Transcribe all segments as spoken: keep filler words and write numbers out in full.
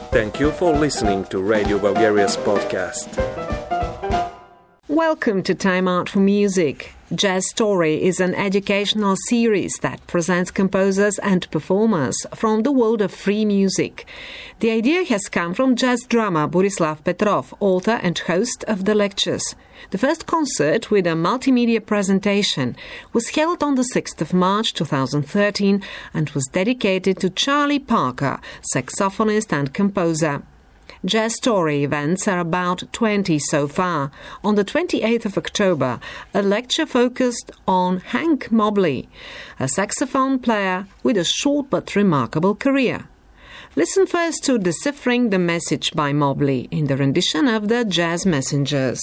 Thank you for listening to Radio Bulgaria's podcast. Welcome to Time Out for Music. Jazz Story is an educational series that presents composers and performers from the world of free music. The idea has come from jazz drummer Borislav Petrov, author and host of the lectures. The first concert with a multimedia presentation was held on the sixth of March two thousand thirteen and was dedicated to Charlie Parker, saxophonist and composer. Jazz Story events are about twenty so far. On the twenty-eighth of October, a lecture focused on Hank Mobley, a saxophone player with a short but remarkable career. Listen first to Deciphering the Message by Mobley in the rendition of the Jazz Messengers.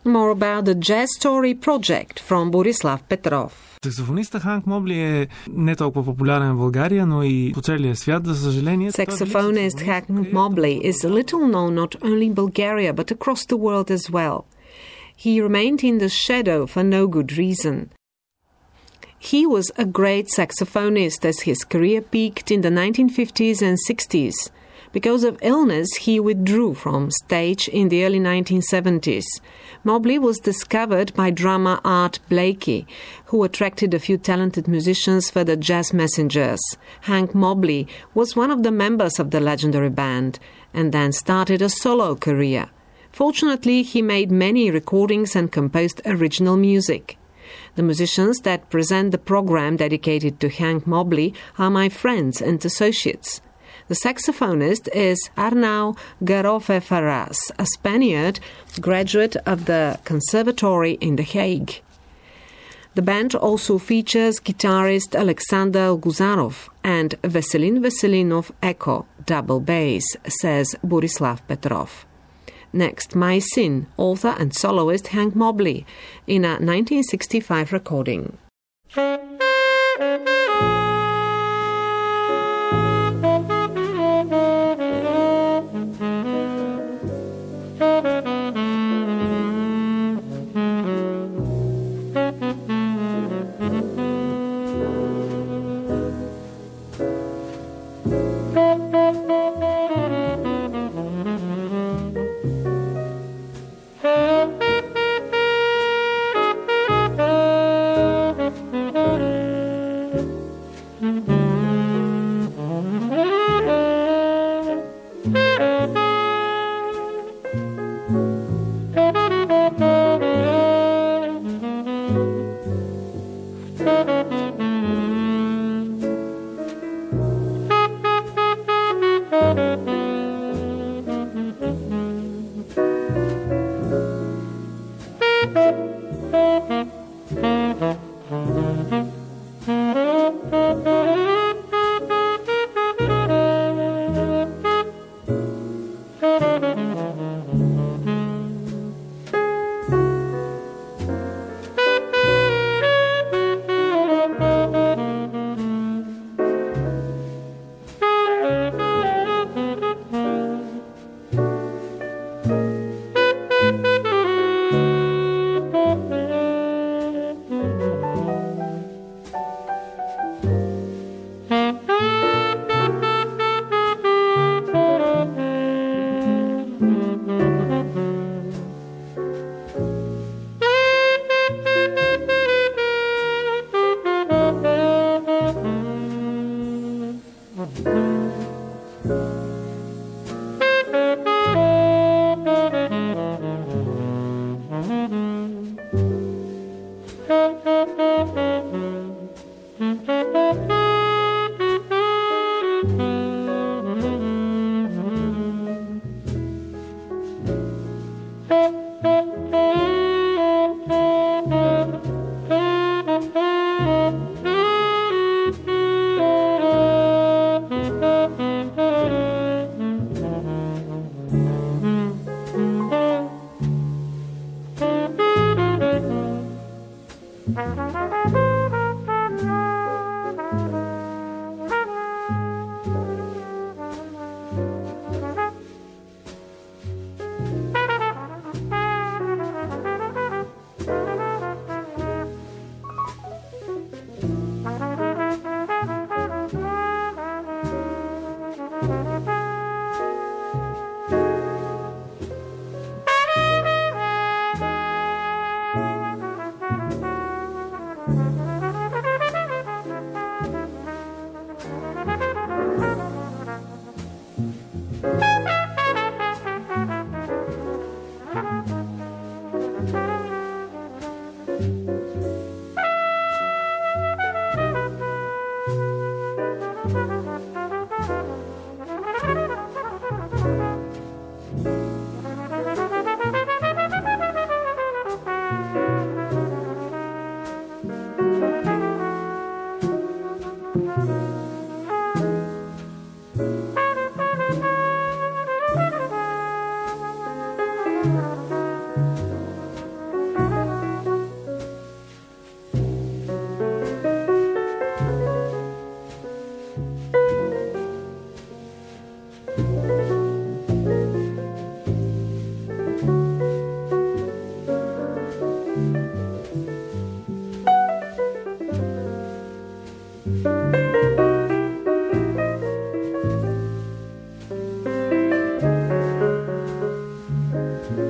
More about the Jazz Story project from Borislav Petrov. Саксофониста Ханк Мобли е не толкова популярен в България, но и по целия свят, за съжаление. Saxophonist Hank Mobley is little known not only in Bulgaria but across the world as well. He remained in the shadow for no good reason. He was a great saxophonist as his career peaked in the nineteen fifties and sixties. Because of illness, he withdrew from stage in the early nineteen seventies. Mobley was discovered by drummer Art Blakey, who attracted a few talented musicians for the Jazz Messengers. Hank Mobley was one of the members of the legendary band and then started a solo career. Fortunately, he made many recordings and composed original music. The musicians that present the program dedicated to Hank Mobley are my friends and associates. The saxophonist is Arnau Garofé-Farras, a Spaniard, graduate of the Conservatory in The Hague. The band also features guitarist Alexander Guzarov and Veselin Veselinov Echo, double bass, says Borislav Petrov. Next, My Sin, author and soloist Hank Mobley, in a nineteen sixty-five recording.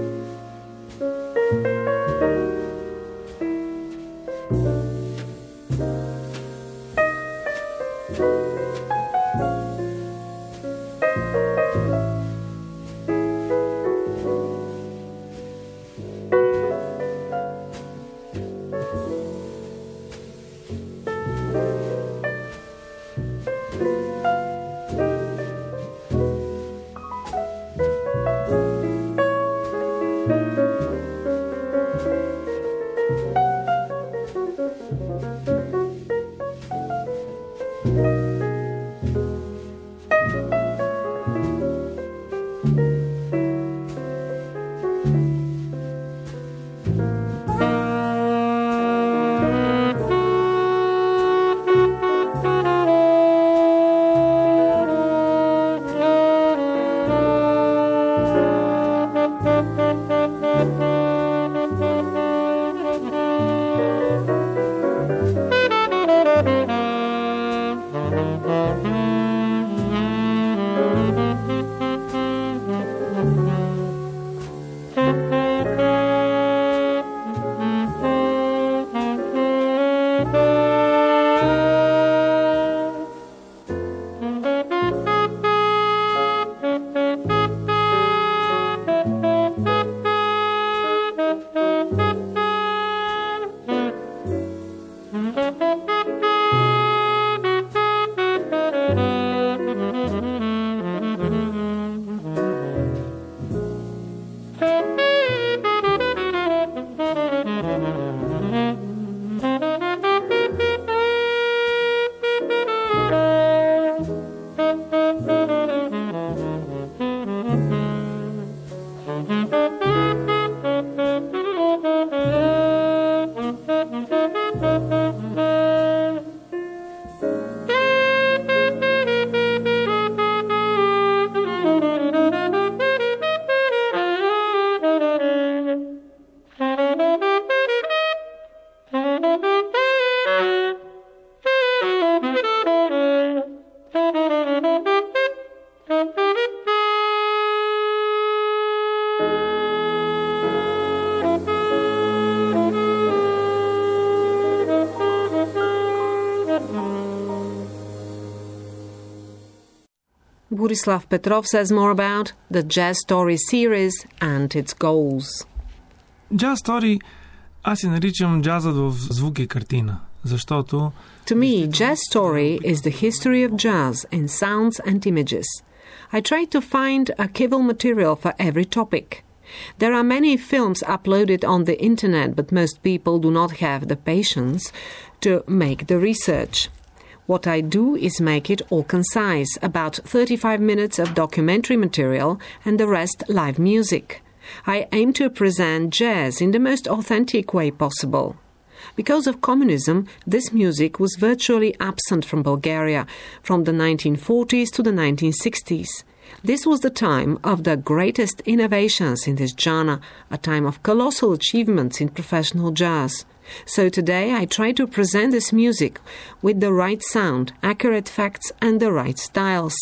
Borislav Petrov says more about the Jazz Story series and its goals. Jazz Story аз я наричам джазът в звук и картина, защото... To me, Jazz Story is the history of jazz in sounds and images. I try to find archival material for every topic. There are many films uploaded on the internet, but most people do not have the patience to make the research. What I do is make it all concise, about thirty-five minutes of documentary material and the rest live music. I aim to present jazz in the most authentic way possible. Because of communism, this music was virtually absent from Bulgaria from the nineteen forties to the nineteen sixties. This was the time of the greatest innovations in this genre, a time of colossal achievements in professional jazz. So today I try to present this music with the right sound, accurate facts and the right styles.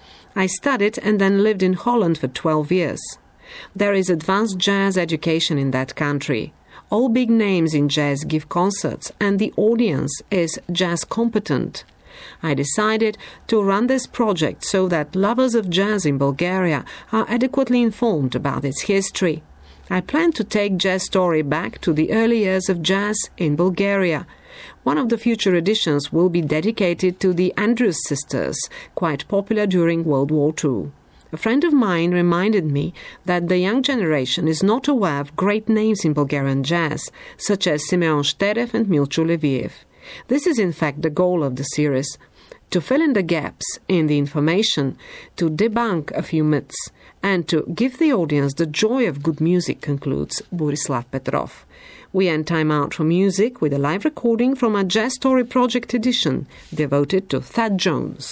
I studied and then lived in Holland for twelve years. There is advanced jazz education in that country. All big names in jazz give concerts and the audience is jazz competent. I decided to run this project so that lovers of jazz in Bulgaria are adequately informed about its history. I plan to take Jazz Story back to the early years of jazz in Bulgaria. One of the future editions will be dedicated to the Andrews Sisters, quite popular during World War Two. A friend of mine reminded me that the young generation is not aware of great names in Bulgarian jazz, such as Simeon Shteref and Milcho Leviev. This is in fact the goal of the series, to fill in the gaps in the information, to debunk a few myths, and to give the audience the joy of good music, concludes Borislav Petrov. We end Time Out for Music with a live recording from a Jazz Story Project edition devoted to Thad Jones.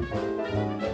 F M.